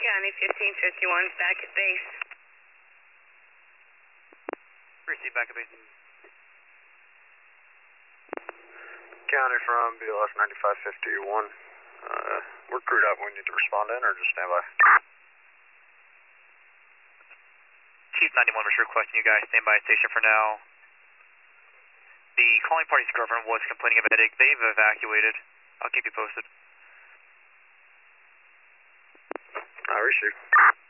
County 1551 back at base. Receive back at base. County from BLS 9551. We're crewed up. We need to respond in or just stand by? Chief 91 was requesting you guys stand by station for now. The calling party's girlfriend was complaining of a headache. They've evacuated. I'll keep you posted. Receive.